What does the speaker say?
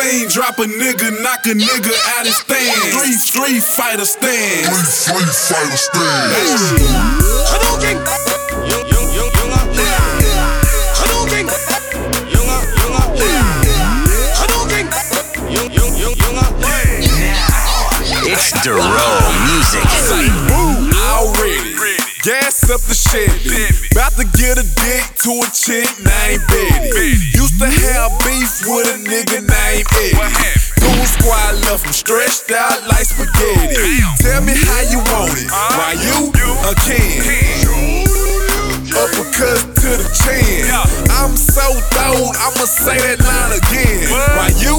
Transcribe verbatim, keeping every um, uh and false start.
clean, drop a nigga, knock a nigga out his stand. Street, street fighter stand. Street, street fighter stand. Hadouken! Young, young, young, young, Hadouken! Young, young, Hadouken! Young, young, young, young, It's Darone Music. Already. Gas up the Chevy. About to get a dick to a chick named Betty. Used to have beef with a nigga named Eddie. Goon squad left him stretched out like spaghetti. Tell me how you want it. Why you a king? Uppercut to the chin. I'm so throwed, I'ma say that line again. Why you